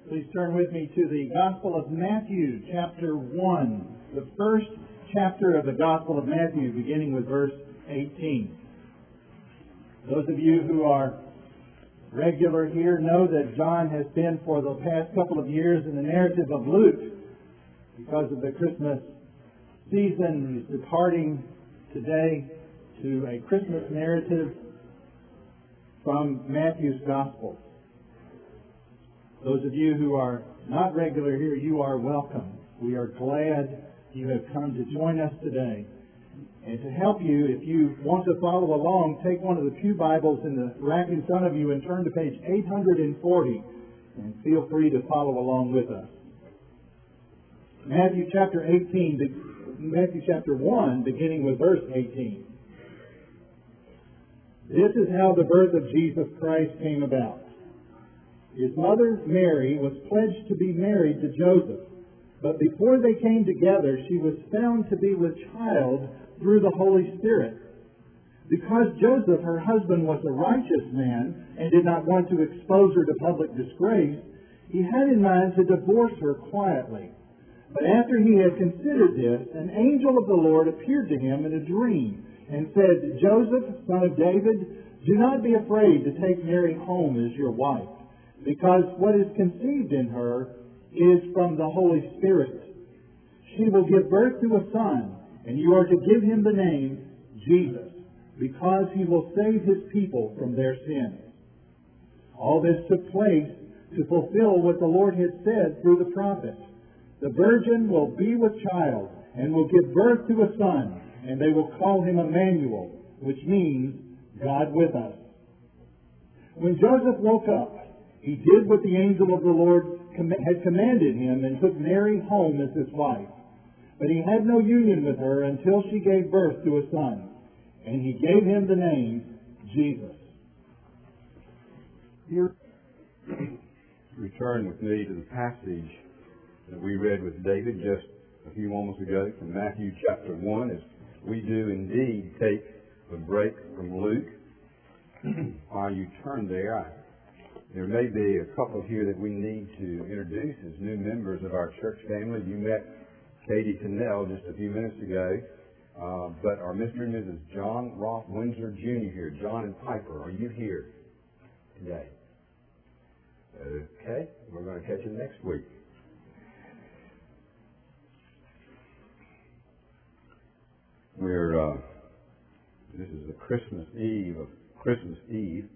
Please turn with me to the Gospel of Matthew, chapter 1. The first chapter of the Gospel of Matthew, beginning with verse 18. Those of you who are regular here know that John has been for the past couple of years in the narrative of Luke. Because of the Christmas season, he's departing today to a Christmas narrative from Matthew's Gospel. Those of you who are not regular here, you are welcome. We are glad you have come to join us today. And to help you, if you want to follow along, take one of the pew Bibles in the rack in front of you and turn to page 840, and feel free to follow along with us. Matthew chapter 1, beginning with verse 18. This is how the birth of Jesus Christ came about. His mother, Mary, was pledged to be married to Joseph, but before they came together, she was found to be with child through the Holy Spirit. Because Joseph, her husband, was a righteous man and did not want to expose her to public disgrace, he had in mind to divorce her quietly. But after he had considered this, an angel of the Lord appeared to him in a dream and said, "Joseph, son of David, do not be afraid to take Mary home as your wife, because what is conceived in her is from the Holy Spirit. She will give birth to a son, and you are to give him the name Jesus, because he will save his people from their sins." All this took place to fulfill what the Lord had said through the prophet. "The virgin will be with child and will give birth to a son, and they will call him Emmanuel," which means God with us. When Joseph woke up, he did what the angel of the Lord had commanded him and took Mary home as his wife. But he had no union with her until she gave birth to a son, and he gave him the name Jesus. Here, return with me to the passage that we read with David just a few moments ago from Matthew chapter 1, as we do indeed take a break from Luke. While you turn there, there may be a couple here that we need to introduce as new members of our church family. You met Katie Cannell just a few minutes ago, but are Mr. and Mrs. John Roth Windsor Jr. here? John and Piper, are you here today? Okay, we're going to catch you next week. This is the Christmas Eve of Christmas Eve.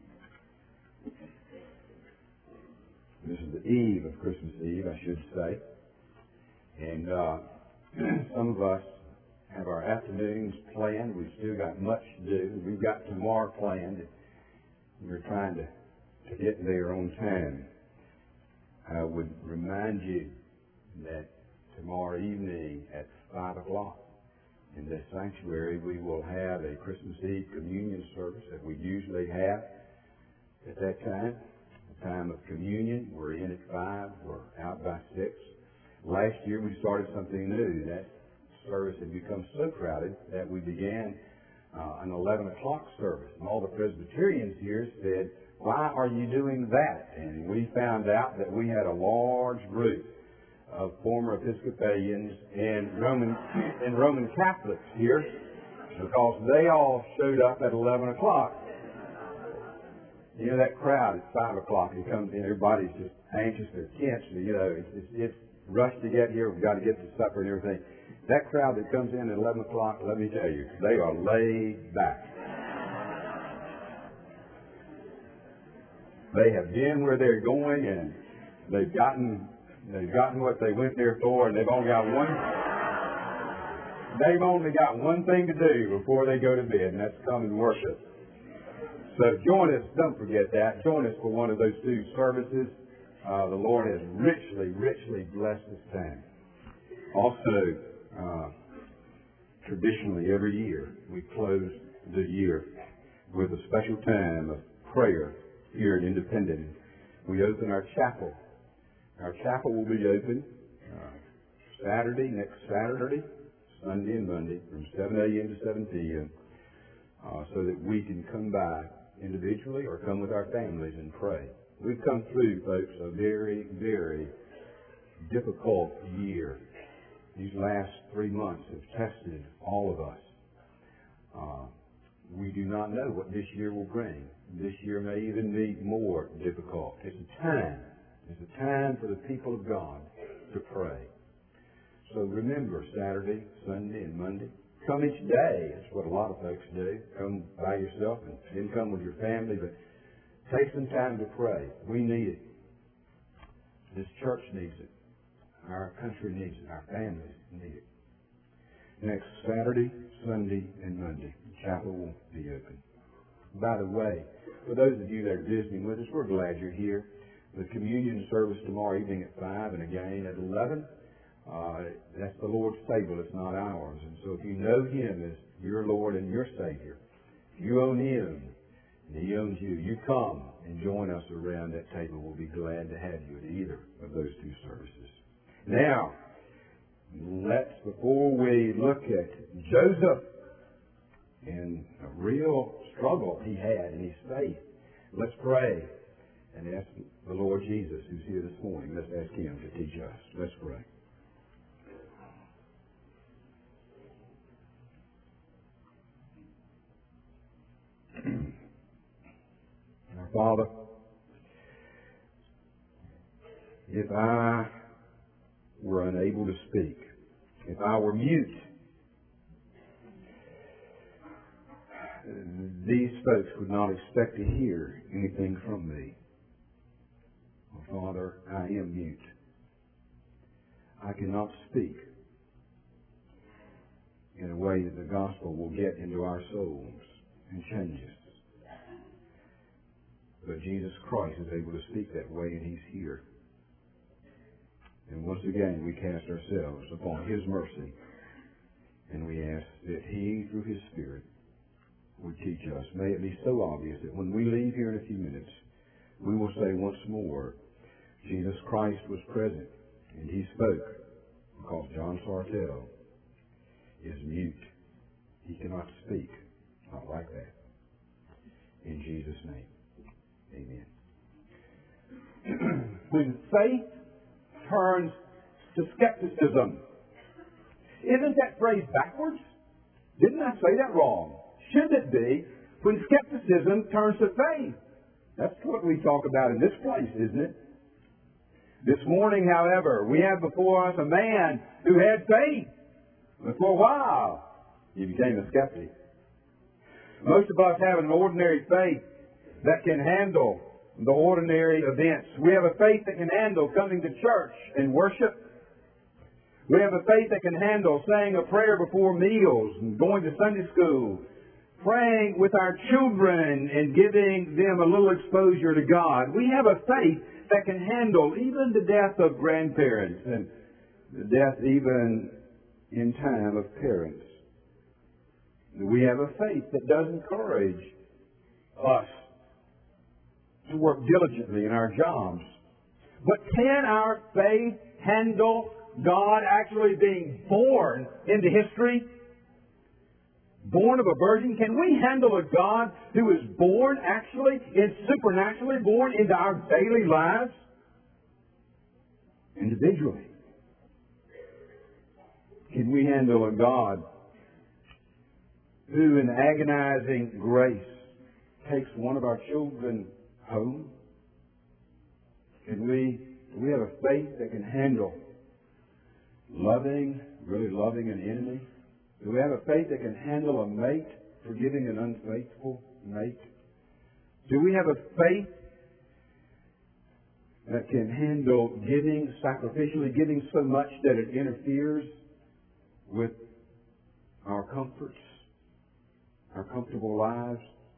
This is the eve of Christmas Eve, I should say. And some of us have our afternoons planned. We've still got much to do. We've got tomorrow planned. We're trying to get there on time. I would remind you that tomorrow evening at 5 o'clock in this sanctuary, we will have a Christmas Eve communion service that we usually have at that time. Time of communion. We're in at 5. We're out by 6. Last year we started something new. That service had become so crowded that we began an 11 o'clock service. And all the Presbyterians here said, "Why are you doing that?" And we found out that we had a large group of former Episcopalians and Roman Catholics here, because they all showed up at 11 o'clock. You know, that crowd at 5 o'clock, it comes in, everybody's just anxious, they're tense, you know, it's rushed to get here, we've got to get to supper and everything. That crowd that comes in at 11 o'clock, let me tell you, they are laid back. They have been where they're going, and they've gotten what they went there for, and they've only got one thing to do before they go to bed, and that's come and worship. So join us, don't forget that. Join us for one of those two services. The Lord has richly blessed this time. Also, traditionally every year, we close the year with a special time of prayer here at Independent. We open our chapel. Our chapel will be open next Saturday, Sunday and Monday, from 7 a.m. to 7 p.m., so that we can come by individually or come with our families and pray. We've come through, folks, a very, very difficult year. These last 3 months have tested all of us. We do not know what this year will bring. This year may even be more difficult. It's a time for the people of God to pray. So remember, Saturday, Sunday, and Monday. Come each day. That's what a lot of folks do. Come by yourself and then come with your family. But take some time to pray. We need it. This church needs it. Our country needs it. Our families need it. Next Saturday, Sunday, and Monday, the chapel will be open. By the way, for those of you that are visiting with us, we're glad you're here. The communion service tomorrow evening at 5 and again at 11. That's the Lord's table. It's not ours. And so if you know Him as your Lord and your Savior, you own Him and He owns you. You come and join us around that table. We'll be glad to have you at either of those two services. Now, before we look at Joseph and a real struggle he had in his faith, let's pray and ask the Lord Jesus, who's here this morning. Let's ask Him to teach us. Let's pray. Our Father, if I were unable to speak, if I were mute, these folks would not expect to hear anything from me. Oh, Father, I am mute. I cannot speak in a way that the gospel will get into our souls and change us. But Jesus Christ is able to speak that way, and He's here. And once again, we cast ourselves upon His mercy, and we ask that He, through His Spirit, would teach us. May it be so obvious that when we leave here in a few minutes, we will say once more, Jesus Christ was present, and He spoke, because John Sartell is mute. He cannot speak. Not like that. In Jesus' name, amen. When faith turns to skepticism. Isn't that phrase backwards? Didn't I say that wrong? Shouldn't it be when skepticism turns to faith? That's what we talk about in this place, isn't it? This morning, however, we have before us a man who had faith. But for a while, he became a skeptic. Most of us have an ordinary faith that can handle the ordinary events. We have a faith that can handle coming to church and worship. We have a faith that can handle saying a prayer before meals and going to Sunday school, praying with our children and giving them a little exposure to God. We have a faith that can handle even the death of grandparents and the death even in time of parents. We have a faith that does encourage us to work diligently in our jobs. But can our faith handle God actually being born into history? Born of a virgin? Can we handle a God who is born actually, is supernaturally born into our daily lives? Individually. Can we handle a God who in agonizing grace takes one of our children home? Can we have a faith that can handle really loving an enemy? Do we have a faith that can handle a mate forgiving an unfaithful mate? Do we have a faith that can handle giving, sacrificially giving so much that it interferes with our comforts, our comfortable lives?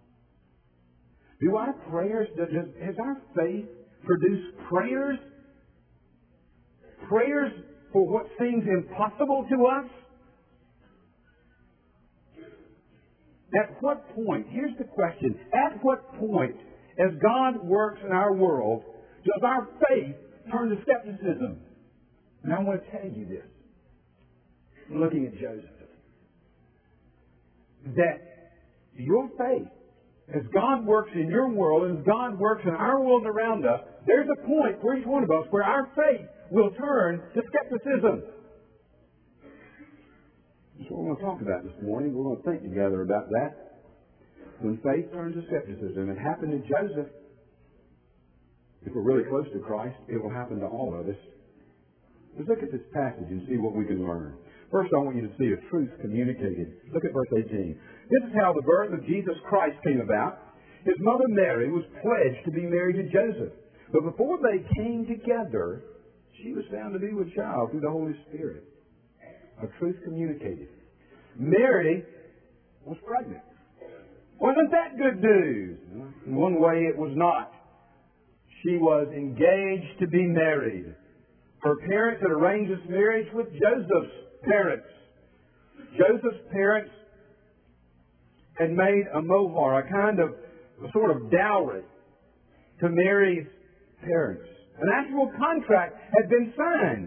Do our prayers, has our faith produced prayers? Prayers for what seems impossible to us? At what point, here's the question, at what point, as God works in our world, does our faith turn to skepticism? And I want to tell you this, looking at Joseph, that your faith as God works in your world and as God works in our world around us, there's a point for each one of us where our faith will turn to skepticism. That's what we're going to talk about this morning. We're going to think together about that. When faith turns to skepticism, it happened to Joseph. If we're really close to Christ, it will happen to all of us. Let's look at this passage and see what we can learn. First, I want you to see a truth communicated. Look at verse 18. This is how the birth of Jesus Christ came about. His mother Mary was pledged to be married to Joseph. But before they came together, she was found to be with child through the Holy Spirit. A truth communicated. Mary was pregnant. Wasn't that good news? In one way, it was not. She was engaged to be married. Her parents had arranged this marriage with Joseph's parents. Joseph's parents had made a mohar, a sort of dowry to Mary's parents. An actual contract had been signed.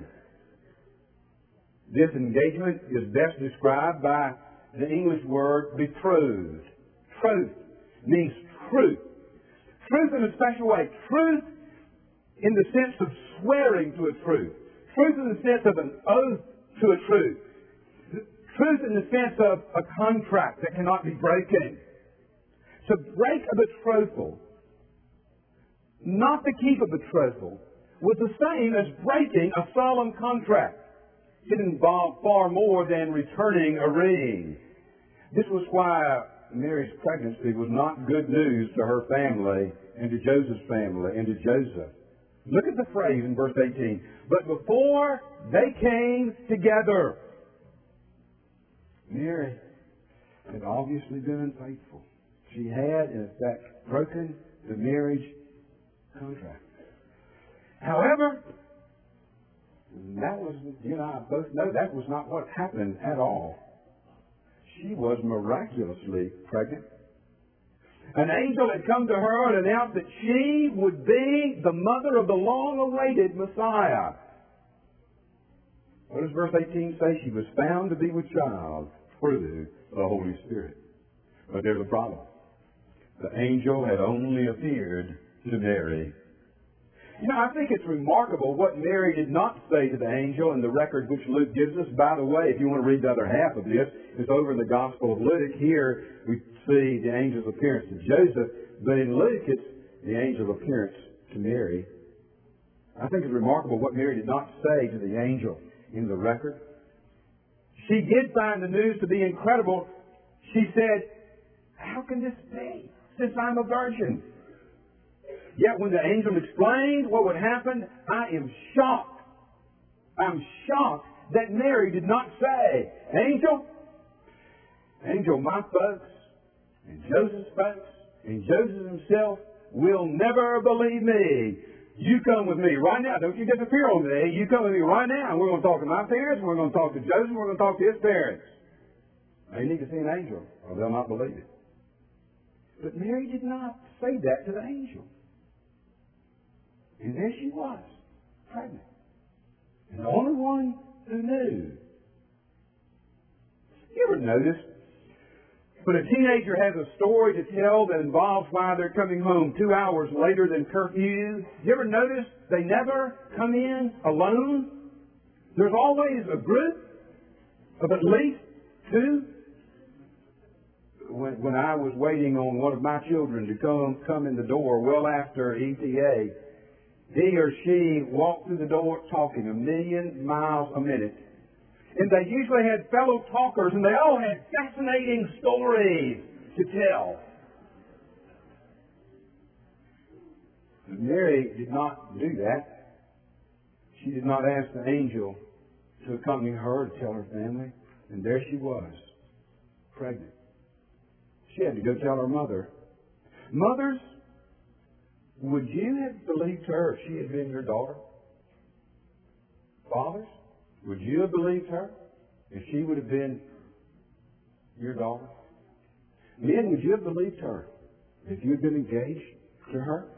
This engagement is best described by the English word betrothed. Truth means truth. Truth in a special way. Truth in the sense of swearing to a truth. Truth in the sense of an oath to a truth. Truth in the sense of a contract that cannot be broken. To break a betrothal, not to keep a betrothal, was the same as breaking a solemn contract. It involved far more than returning a ring. This was why Mary's pregnancy was not good news to her family and to Joseph's family and to Joseph. Look at the phrase in verse 18. But before they came together, Mary had obviously been unfaithful. She had, in effect, broken the marriage contract. However, that was, you and I both know, that was not what happened at all. She was miraculously pregnant. An angel had come to her and announced that she would be the mother of the long-awaited Messiah. What does verse 18 say? She was found to be with child through the Holy Spirit. But there's a problem. The angel had only appeared to Mary. You know, I think it's remarkable what Mary did not say to the angel in the record which Luke gives us. By the way, if you want to read the other half of this, it's over in the Gospel of Luke. Here we see the angel's appearance to Joseph, but in Luke it's the angel's appearance to Mary. I think it's remarkable what Mary did not say to the angel in the record. She did find the news to be incredible. She said, "How can this be, since I'm a virgin?" Yet when the angel explained what would happen, I am shocked. I'm shocked that Mary did not say, Angel, my folks, and Joseph's folks, and Joseph himself will never believe me. You come with me right now. Don't you disappear on me. You come with me right now. And we're going to talk to my parents. We're going to talk to Joseph. We're going to talk to his parents. They need to see an angel, or they'll not believe it. But Mary did not say that to the angel. And there she was, pregnant. And the only one who knew. You ever notice when a teenager has a story to tell that involves why they're coming home 2 hours later than curfew? You ever notice they never come in alone? There's always a group of at least two. When I was waiting on one of my children to come in the door well after ETA, he or she walked through the door talking 1,000,000 miles a minute. And they usually had fellow talkers, and they all had fascinating stories to tell. But Mary did not do that. She did not ask the angel to accompany her to tell her family. And there she was, pregnant. She had to go tell her mother. Mothers, would you have believed her if she had been your daughter? Fathers, would you have believed her if she would have been your daughter? Men, would you have believed her if you had been engaged to her?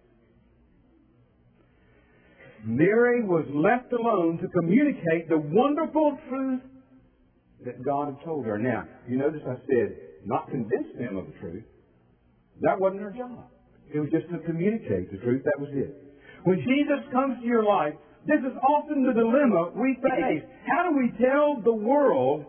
Mary was left alone to communicate the wonderful truth that God had told her. Now, you notice I said, not convince them of the truth. That wasn't her job. It was just to communicate the truth. That was it. When Jesus comes to your life, this is often the dilemma we face. How do we tell the world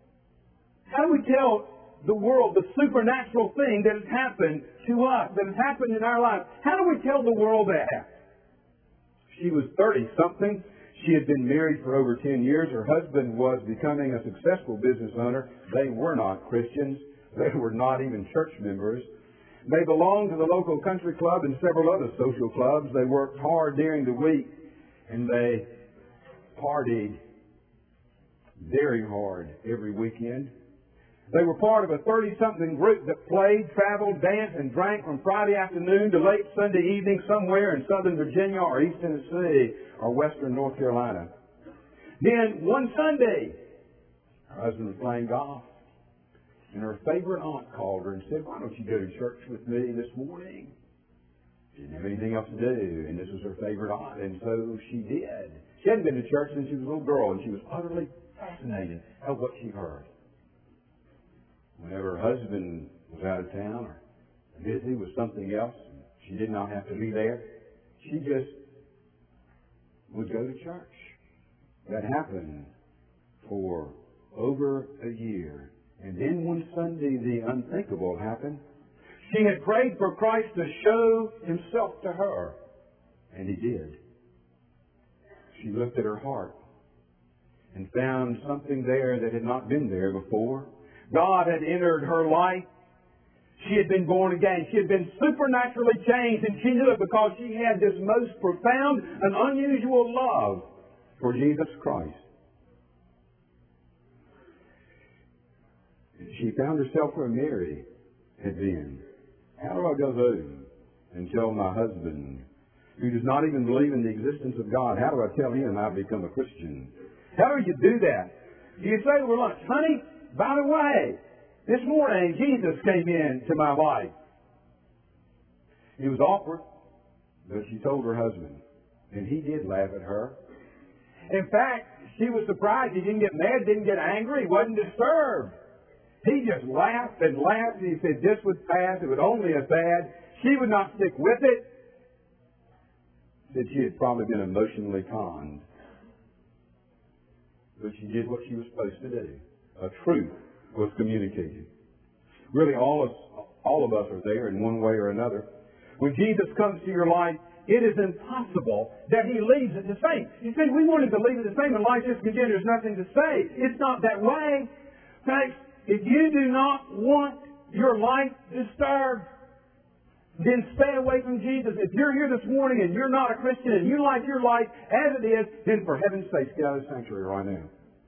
the supernatural thing that has happened to us, that has happened in our lives? How do we tell the world that? She was 30-something. She had been married for over 10 years. Her husband was becoming a successful business owner. They were not Christians. They were not even church members. They belonged to the local country club and several other social clubs. They worked hard during the week, and they partied very hard every weekend. They were part of a 30-something group that played, traveled, danced, and drank from Friday afternoon to late Sunday evening somewhere in southern Virginia or East Tennessee or western North Carolina. Then one Sunday, her husband was playing golf, and her favorite aunt called her and said, "Why don't you go to church with me this morning?" She didn't have anything else to do, and this was her favorite aunt, and so she did. She hadn't been to church since she was a little girl, and she was utterly fascinated at what she heard. Whenever her husband was out of town or busy with something else, and she did not have to be there, she just would go to church. That happened for over a year. And then one Sunday, the unthinkable happened. She had prayed for Christ to show Himself to her, and He did. She looked at her heart and found something there that had not been there before. God had entered her life. She had been born again. She had been supernaturally changed, and she knew it because she had this most profound and unusual love for Jesus Christ. She found herself where Mary had been. How do I go home and tell my husband, who does not even believe in the existence of God, how do I tell him I've become a Christian? How do you do that? Do you say over lunch, "Honey, by the way, this morning Jesus came into my life"? It was awkward, but she told her husband, and he did laugh at her. In fact, she was surprised. He didn't get mad, didn't get angry, wasn't disturbed. He just laughed and laughed, and he said this would pass, it would only have passed. She would not stick with it. Said she had probably been emotionally conned. But she did what she was supposed to do. A truth was communicated. Really, all of us are there in one way or another. When Jesus comes to your life, it is impossible that He leaves it the same. You say, we want Him to leave it the same, and life just continues, there's nothing to say. It's not that way. Thanks. If you do not want your life disturbed, then stay away from Jesus. If you're here this morning and you're not a Christian and you like your life as it is, then for heaven's sake, get out of the sanctuary right now.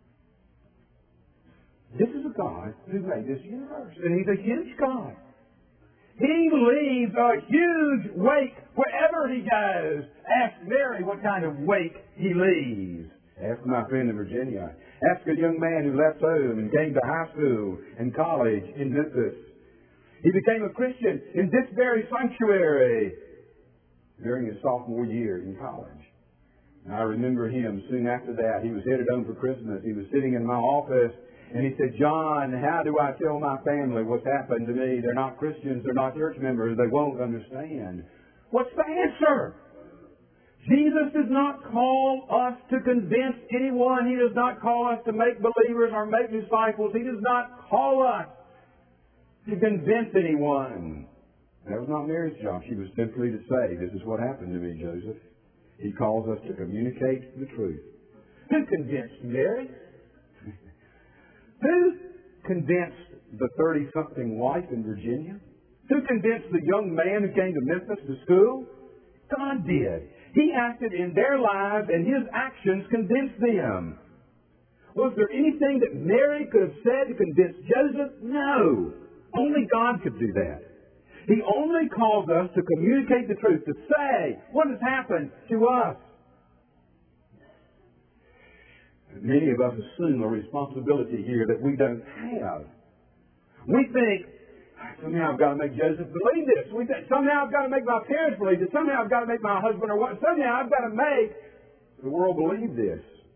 This is a God who made this universe, and He's a huge God. He leaves a huge wake wherever He goes. Ask Mary what kind of wake He leaves. Ask my friend in Virginia. Ask a young man who left home and came to high school and college in Memphis. He became a Christian in this very sanctuary during his sophomore year in college. And I remember him soon after that. He was headed home for Christmas. He was sitting in my office, and he said, "John, how do I tell my family what's happened to me? They're not Christians. They're not church members. They won't understand." What's the answer? Jesus does not call us to convince anyone. He does not call us to make believers or make disciples. He does not call us to convince anyone. That was not Mary's job. She was simply to say, "This is what happened to me, Joseph." He calls us to communicate the truth. Who convinced Mary? Who convinced the 30-something wife in Virginia? Who convinced the young man who came to Memphis to school? God did. He acted in their lives, and His actions convinced them. Was there anything that Mary could have said to convince Joseph? No. Only God could do that. He only calls us to communicate the truth, to say what has happened to us. Many of us assume a responsibility here that we don't have. We think, somehow I've got to make Joseph believe this. We think, somehow I've got to make my parents believe this. Somehow I've got to make my husband or what. Somehow I've got to make the world believe this.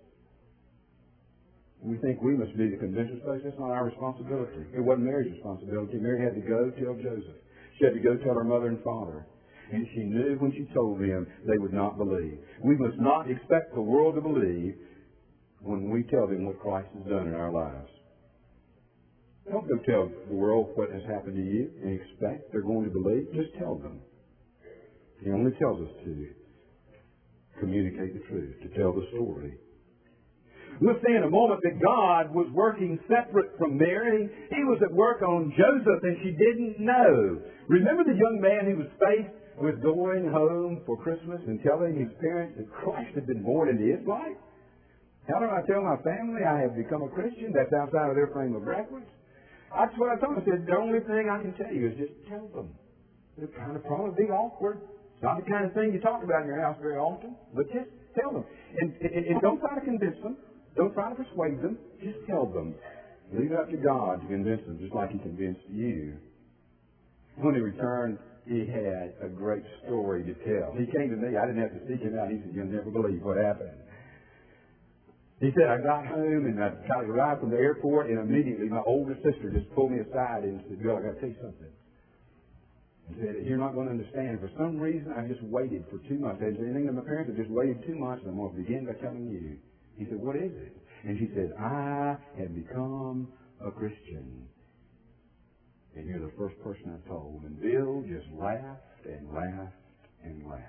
We think we must be the convincers. That's not our responsibility. It wasn't Mary's responsibility. Mary had to go tell Joseph. She had to go tell her mother and father. And she knew when she told them, they would not believe. We must not expect the world to believe when we tell them what Christ has done in our lives. Don't go tell the world what has happened to you and expect they're going to believe. Just tell them. He only tells us to communicate the truth, to tell the story. We'll see in a moment that God was working separate from Mary. He was at work on Joseph and she didn't know. Remember the young man who was faced with going home for Christmas and telling his parents that Christ had been born into his life? How do I tell my family I have become a Christian? That's outside of their frame of reference. That's what I told them. I said, the only thing I can tell you is just tell them. It'll kind of probably be awkward. It's not the kind of thing you talk about in your house very often, but just tell them. And don't try to convince them. Don't try to persuade them. Just tell them. Leave it up to God to convince them, just like He convinced you. When he returned, he had a great story to tell. He came to me. I didn't have to seek him out. He said, you'll never believe what happened. He said, I got home and I arrived from the airport, and immediately my older sister just pulled me aside and said, Bill, I got to tell you something. He said, you're not going to understand. For some reason, I just waited for 2 months. I didn't say anything to my parents. I just waited 2 months, and I'm going to begin by telling you. He said, what is it? And she said, I have become a Christian. And you're the first person I told. And Bill just laughed and laughed and laughed.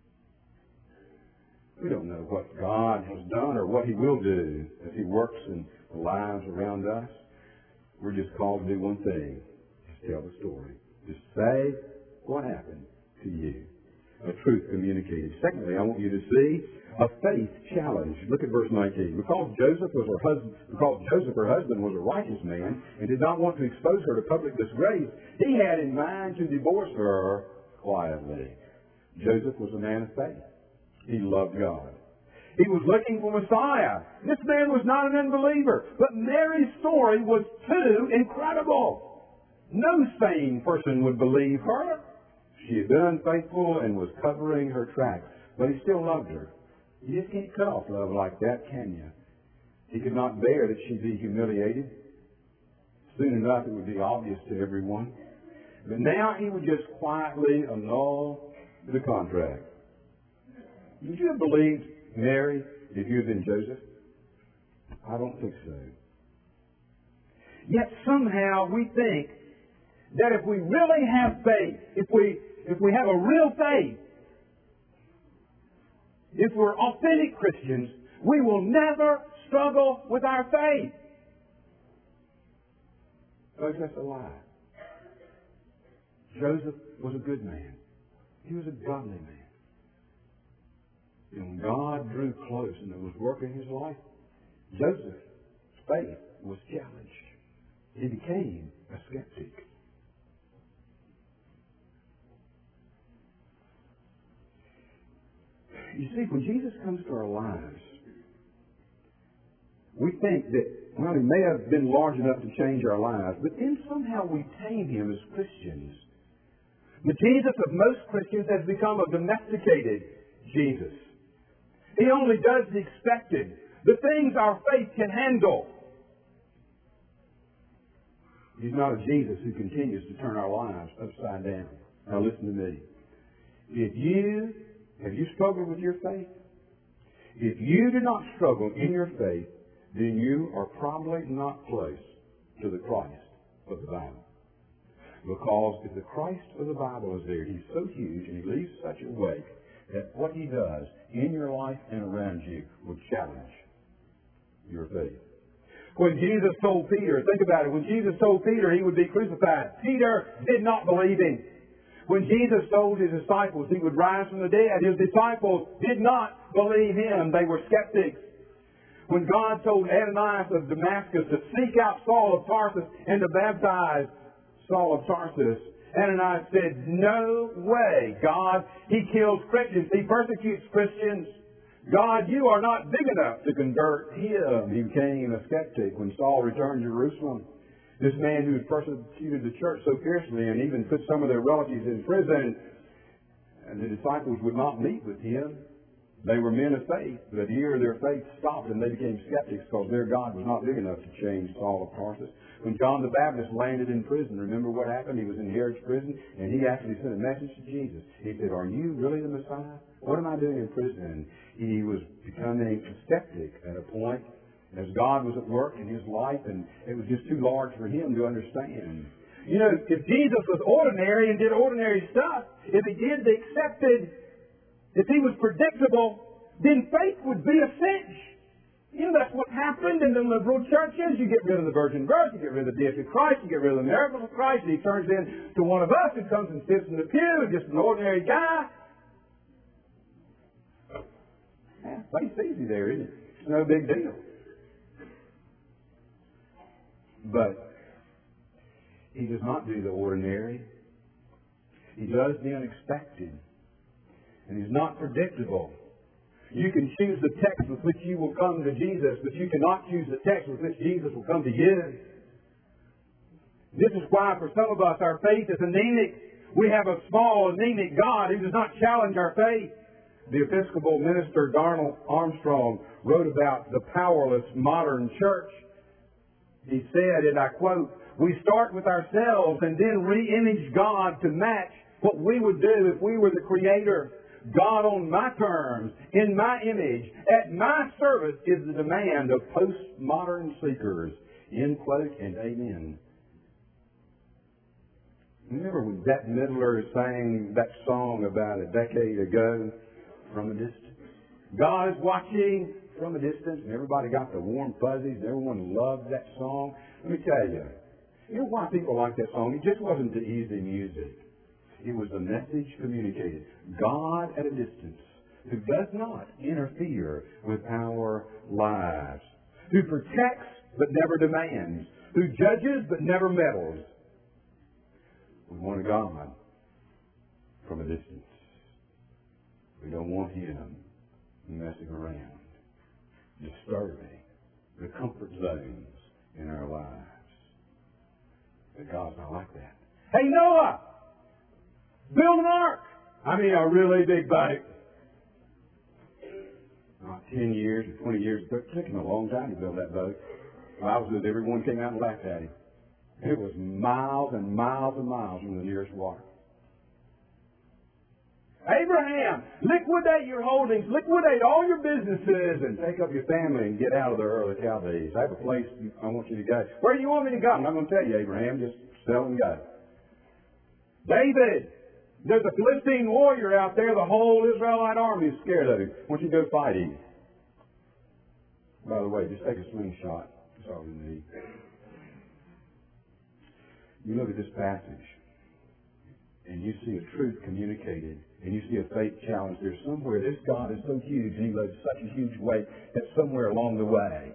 We don't know what God has done or what He will do as He works in the lives around us. We're just called to do one thing. Just tell the story. Just say what happened to you. A truth communicated. Secondly, I want you to see a faith challenge. Look at verse 19. Because Joseph, her husband, was a righteous man and did not want to expose her to public disgrace, he had in mind to divorce her quietly. Joseph was a man of faith. He loved God. He was looking for Messiah. This man was not an unbeliever. But Mary's story was too incredible. No sane person would believe her. She had been unfaithful and was covering her tracks. But he still loved her. You just can't cut off love like that, can you? He could not bear that she'd be humiliated. Soon enough it would be obvious to everyone. But now he would just quietly annul the contract. Would you have believed Mary if you had been Joseph? I don't think so. Yet somehow we think that if we really have faith, if we have a real faith, if we're authentic Christians, we will never struggle with our faith. Folks, that's a lie. Joseph was a good man. He was a godly man. And when God drew close and it was working his life, Joseph's faith was challenged. He became a skeptic. You see, when Jesus comes to our lives, we think that, well, He may have been large enough to change our lives, but then somehow we tame Him as Christians. The Jesus of most Christians has become a domesticated Jesus. He only does the expected, the things our faith can handle. He's not a Jesus who continues to turn our lives upside down. Now listen to me. Have you struggled with your faith? If you do not struggle in your faith, then you are probably not close to the Christ of the Bible. Because if the Christ of the Bible is there, He's so huge and He leaves such a wake that what He does in your life and around you will challenge your faith. When Jesus told Peter, think about it, when Jesus told Peter he would be crucified, Peter did not believe Him. When Jesus told His disciples He would rise from the dead, His disciples did not believe Him. They were skeptics. When God told Ananias of Damascus to seek out Saul of Tarsus and to baptize Saul of Tarsus, Ananias said, no way, God. He kills Christians. He persecutes Christians. God, you are not big enough to convert him. He became a skeptic when Saul returned to Jerusalem. This man who had persecuted the church so fiercely and even put some of their relatives in prison, and the disciples would not meet with him. They were men of faith, but here their faith stopped and they became skeptics because their God was not big enough to change Saul of Tarsus. When John the Baptist landed in prison, remember what happened? He was in Herod's prison, and he actually sent a message to Jesus. He said, "Are you really the Messiah? What am I doing in prison?" And he was becoming a skeptic at a point as God was at work in his life, and it was just too large for him to understand. You know, if Jesus was ordinary and did ordinary stuff, if he did the accepted, if he was predictable, then faith would be a cinch. You know, that's what happened in the liberal churches. You get rid of the virgin birth, you get rid of the deity of Christ, you get rid of the miracles of Christ, and he turns into one of us who comes and sits in the pew, just an ordinary guy. Yeah, faith's easy there, isn't it? It's no big deal. But he does not do the ordinary. He does the unexpected. And he's not predictable. You can choose the text with which you will come to Jesus, but you cannot choose the text with which Jesus will come to you. This is why for some of us our faith is anemic. We have a small, anemic God who does not challenge our faith. The Episcopal minister Darnell Armstrong wrote about the powerless modern church. He said, and I quote, "We start with ourselves and then re-image God to match what we would do if we were the Creator. God on my terms, in my image, at my service is the demand of postmodern seekers." End quote and amen. Remember when Bette Midler sang that song about a decade ago, "From a Distance"? God is watching from a distance, and everybody got the warm fuzzies, and everyone loved that song. Let me tell you, you know why people like that song? It just wasn't the easy music. It was the message communicated. God at a distance, who does not interfere with our lives, who protects but never demands, who judges but never meddles. We want a God from a distance. We don't want Him messing around, disturbing the comfort zones in our lives. But God's not like that. "Hey, Noah! Build an ark!" I mean, a really big boat. Not 10 years or 20 years. It took him a long time to build that boat. The Bible says everyone came out and laughed at him. It was miles and miles and miles from the nearest water. "Abraham, liquidate your holdings, liquidate all your businesses, and take up your family and get out of the Ur of the Chaldees. I have a place I want you to go." "Where do you want me to go?" "I'm not going to tell you, Abraham. Just sell and go." "David, there's a Philistine warrior out there. The whole Israelite army is scared of him. I want you to go fight him." By the way, just take a slingshot. That's all you need. You look at this passage, and you see a truth communicated, and you see a faith challenge. There's somewhere, this God is so huge, and He loads such a huge weight that somewhere along the way,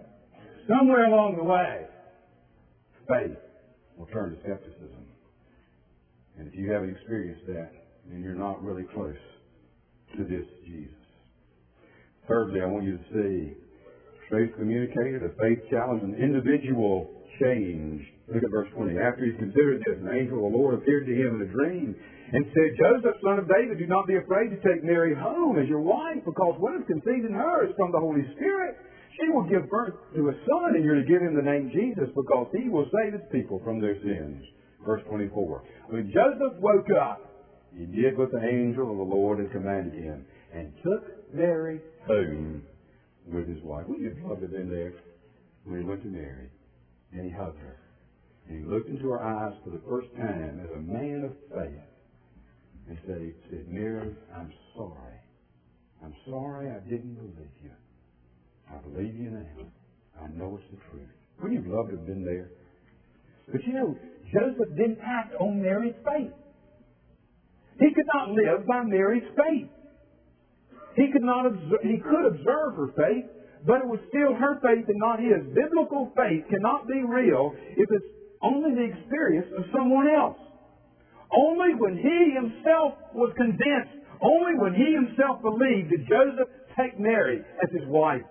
faith will turn to skepticism. And if you haven't experienced that, then you're not really close to this Jesus. Thirdly, I want you to see faith communicated, a faith challenge, an individual change. Look at verse 20. "After he considered this, an angel of the Lord appeared to him in a dream and said, 'Joseph, son of David, do not be afraid to take Mary home as your wife, because what is conceived in her is from the Holy Spirit. She will give birth to a son, and you're to give him the name Jesus, because he will save his people from their sins.'" Verse 24. "When Joseph woke up, he did what the angel of the Lord had commanded him, and took Mary home with his wife." Wouldn't you love to have been there when he went to Mary, and he hugged her, and he looked into her eyes for the first time as a man of faith, and said, "Mary, I'm sorry. I'm sorry I didn't believe you. I believe you now. I know it's the truth." Wouldn't you love to have been there? But you know, Joseph didn't act on Mary's faith. He could not live by Mary's faith. He could observe her faith, but it was still her faith and not his. Biblical faith cannot be real if it's only the experience of someone else. Only when he himself was convinced, only when he himself believed, did Joseph take Mary as his wife.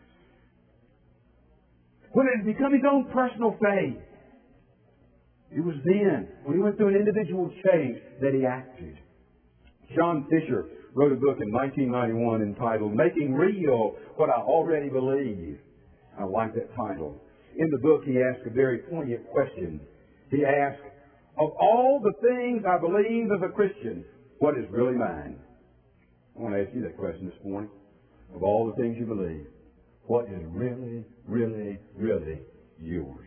When it had become his own personal faith, it was then, when he went through an individual change, that he acted. John Fisher wrote a book in 1991 entitled Making Real What I Already Believe. I like that title. In the book, he asked a very poignant question. He asked, of all the things I believe as a Christian, what is really mine? I want to ask you that question this morning. Of all the things you believe, what is really, really, really yours?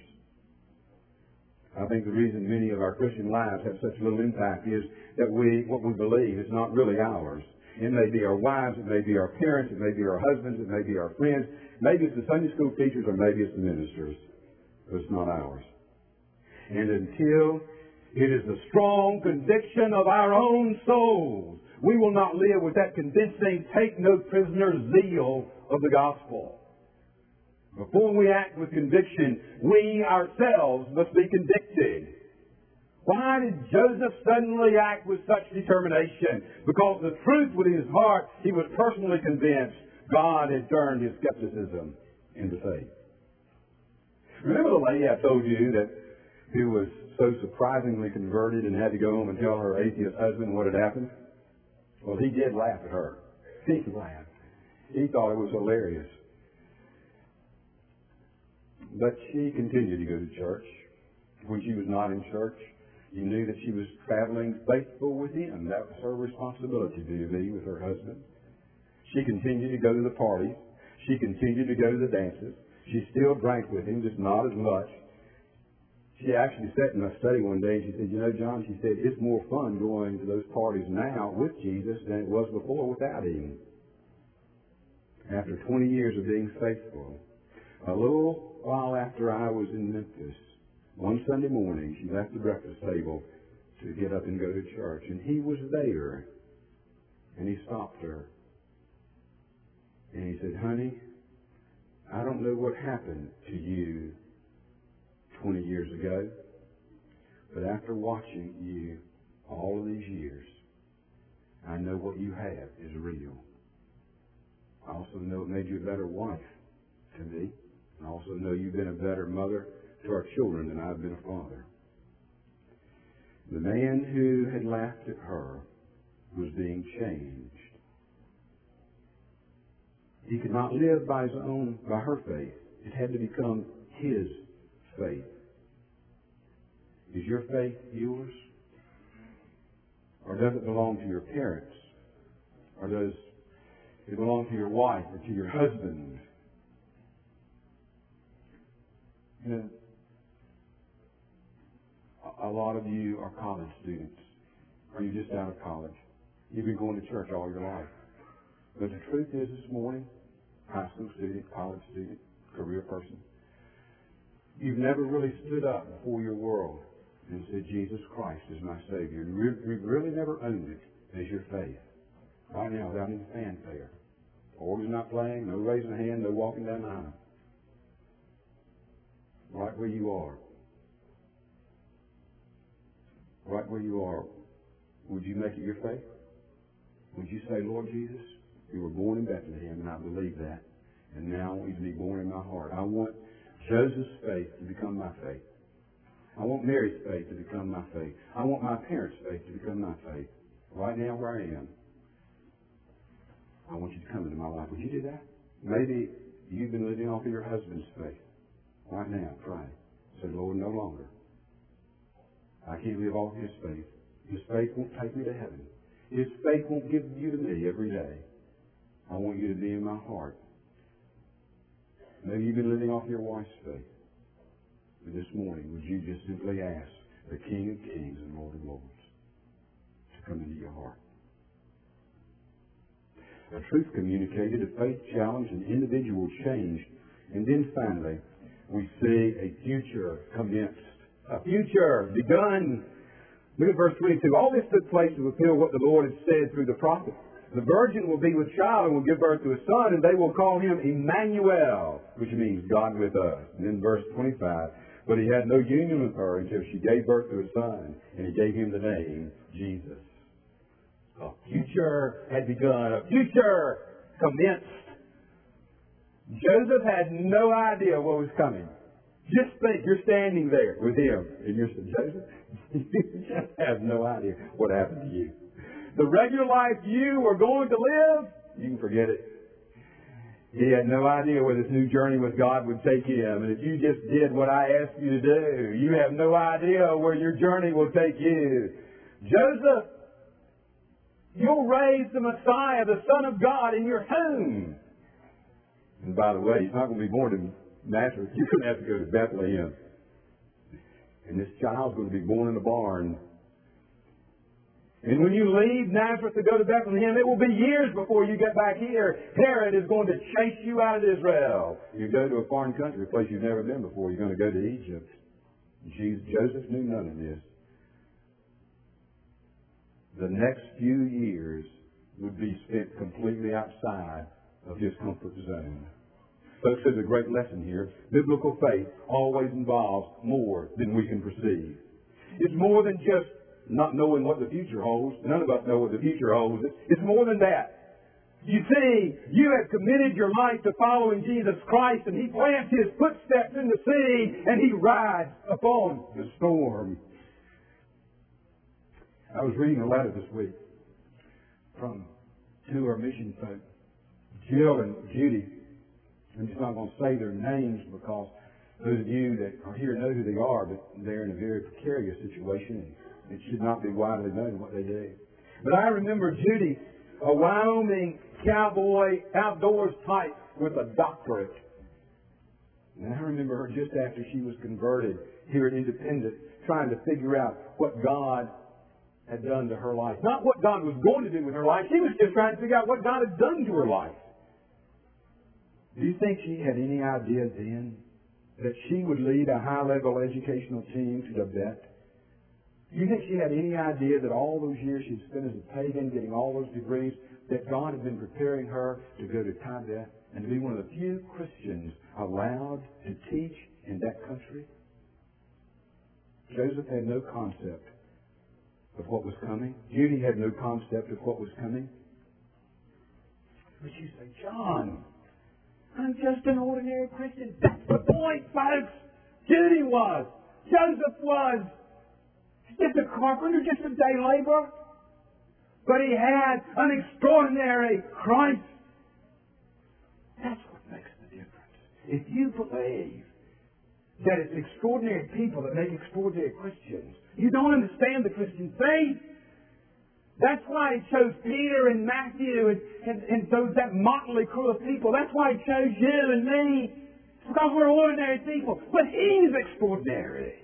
I think the reason many of our Christian lives have such little impact is that what we believe is not really ours. It may be our wives, it may be our parents, it may be our husbands, it may be our friends, maybe it's the Sunday school teachers, or maybe it's the ministers, but it's not ours. And until it is the strong conviction of our own souls, we will not live with that convincing, take no prisoner zeal of the gospel. Before we act with conviction, we ourselves must be convicted. Why did Joseph suddenly act with such determination? Because the truth within his heart, he was personally convinced God had turned his skepticism into faith. Remember the lady I told you who was so surprisingly converted and had to go home and tell her atheist husband what had happened? Well, he did laugh at her. He laughed. He thought it was hilarious. But she continued to go to church. When she was not in church, he knew that she was traveling faithful with him. That was her responsibility to be with her husband. She continued to go to the parties. She continued to go to the dances. She still drank with him, just not as much. She actually sat in my study one day and she said, you know, John, she said, it's more fun going to those parties now with Jesus than it was before without him. After 20 years of being faithful, a little while after I was in Memphis, one Sunday morning, she left the breakfast table to get up and go to church. And he was there. And he stopped her. And he said, honey, I don't know what happened to you 20 years ago, but after watching you all of these years, I know what you have is real. I also know it made you a better wife to me. I also know you've been a better mother to our children than I've been a father. The man who had laughed at her was being changed. He could not live by her faith. It had to become his faith. Is your faith yours? Or does it belong to your parents? Or does it belong to your wife or to your husband? You know, a lot of you are college students. Or you're just out of college. You've been going to church all your life. But the truth is this morning, high school student, college student, career person, you've never really stood up before your world and said, Jesus Christ is my Savior. You've really never owned it as your faith. Right now, without any fanfare. The organ's not playing, no raising a hand, no walking down the aisle. Right where you are. Right where you are. Would you make it your faith? Would you say, Lord Jesus, you were born in Bethlehem, and I believe that. And now I want you to be born in my heart. I want Joseph's faith to become my faith. I want Mary's faith to become my faith. I want my parents' faith to become my faith. Right now where I am, I want you to come into my life. Would you do that? Maybe you've been living off of your husband's faith. Right now, pray. Say, Lord, no longer. I can't live off his faith. His faith won't take me to heaven. His faith won't give you to me every day. I want you to be in my heart. Maybe you've been living off your wife's faith. But this morning, would you just simply ask the King of Kings and Lord of Lords to come into your heart? A truth communicated, a faith challenge, an individual changed, and then finally, we see a future commenced. A future begun. Look at verse 22. All this took place to fulfill what the Lord had said through the prophet. The virgin will be with child and will give birth to a son, and they will call him Emmanuel, which means God with us. And then verse 25. But he had no union with her until she gave birth to a son, and he gave him the name Jesus. A future had begun. A future commenced. Joseph had no idea what was coming. Just think, you're standing there with him, and you're saying, Joseph, you just have no idea what happened to you. the regular life you were going to live, you can forget it. He had no idea where this new journey with God would take him. And if you just did what I asked you to do, you have no idea where your journey will take you. Joseph, you'll raise the Messiah, the Son of God, in your home. And by the way, he's not going to be born in Nazareth. You're going to have to go to Bethlehem. And this child's going to be born in a barn. And when you leave Nazareth to go to Bethlehem, it will be years before you get back here. Herod is going to chase you out of Israel. You go to a foreign country, a place you've never been before. You're going to go to Egypt. Joseph knew none of this. The next few years would be spent completely outside of his comfort zone. Folks, there's a great lesson here. Biblical faith always involves more than we can perceive. It's more than just not knowing what the future holds. None of us know what the future holds. It's more than that. You see, you have committed your life to following Jesus Christ, and He plants His footsteps in the sea, and He rides upon the storm. I was reading a letter this week from two of our mission folk, Jill and Judy. I'm just not going to say their names because those of you that are here know who they are, but they're in a very precarious situation. It should not be widely known what they do. But I remember Judy, a Wyoming cowboy, outdoors type with a doctorate. And I remember her just after she was converted here at Independent, trying to figure out what God had done to her life. Not what God was going to do with her life. She was just trying to figure out what God had done to her life. Do you think she had any idea then that she would lead a high-level educational team to Tibet? Do you think she had any idea that all those years she'd spent as a pagan, getting all those degrees, that God had been preparing her to go to Tibet and to be one of the few Christians allowed to teach in that country? Joseph had no concept of what was coming. Judy had no concept of what was coming. But you say, John, I'm just an ordinary Christian. That's the point, folks. Judy was. Joseph was. Just a carpenter, just a day laborer. But he had an extraordinary Christ. That's what makes the difference. If you believe that it's extraordinary people that make extraordinary Christians, you don't understand the Christian faith. That's why He chose Peter and Matthew and that motley crew of people. That's why He chose you and me. It's because we're ordinary people. But He's extraordinary.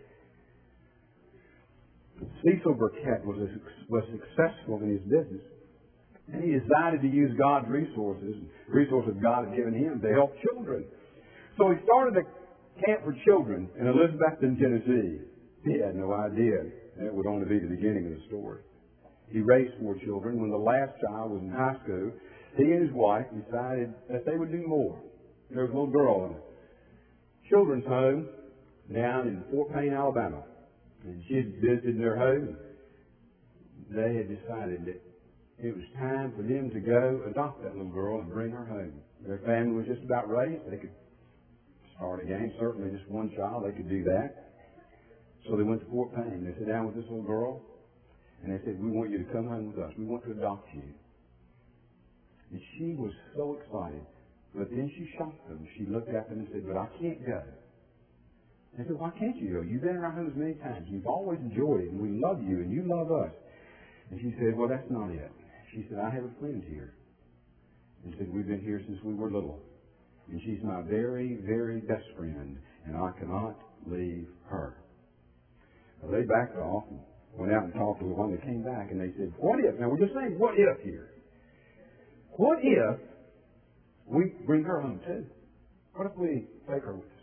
Cecil Burkett was successful in his business. And he decided to use God's resources God had given him to help children. So he started a camp for children in Elizabethton, Tennessee. He had no idea that would only be the beginning of the story. He raised 4 children. When the last child was in high school, he and his wife decided that they would do more. There was a little girl in a children's home down in Fort Payne, Alabama. And she had visited their home. They had decided that it was time for them to go adopt that little girl and bring her home. Their family was just about raised. They could start again. Certainly just one child, they could do that. So they went to Fort Payne. They sat down with this little girl. And they said, we want you to come home with us. We want to adopt you. And she was so excited. But then she shocked them. She looked at them and said, but I can't go. They said, why can't you go? You've been in our homes many times. You've always enjoyed it. And we love you. And you love us. And she said, well, that's not it. She said, I have a friend here. And said, we've been here since we were little. And she's my very, very best friend. And I cannot leave her. Well, they backed off and went out and talked to her when they came back. And they said, what if? Now, we're just saying, what if here? What if we bring her home too? What if we take her with us?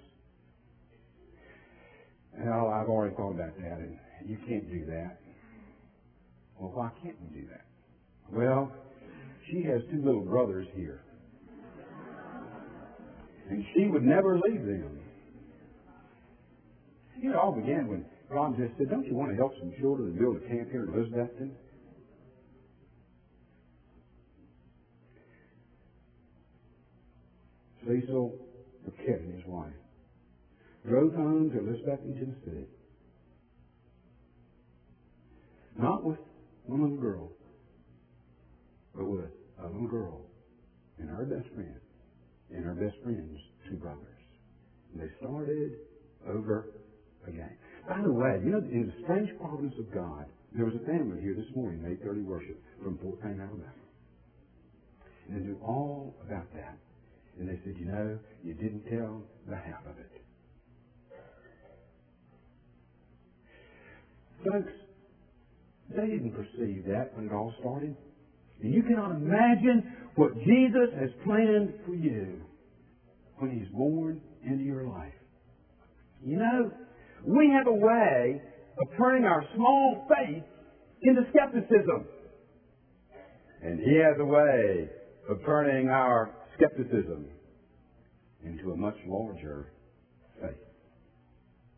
Well, I've already thought about that, and you can't do that. Well, why can't we do that? Well, she has 2 little brothers here. And she would never leave them. It all began when Ron just said, don't you want to help some children and build a camp here in Elizabethton? Cecil Burkett and his wife drove home to Elizabethton, Tennessee. Not with one little girl, but with a little girl and her best friend and her best friend's two brothers. And they started over again. By the way, you know, in the strange providence of God, there was a family here this morning, 8:30 worship, from Fort Payne, Alabama. And they knew all about that. And they said, you know, you didn't tell the half of it. Folks, they didn't perceive that when it all started. And you cannot imagine what Jesus has planned for you when He's born into your life. You know, we have a way of turning our small faith into skepticism. And He has a way of turning our skepticism into a much larger faith.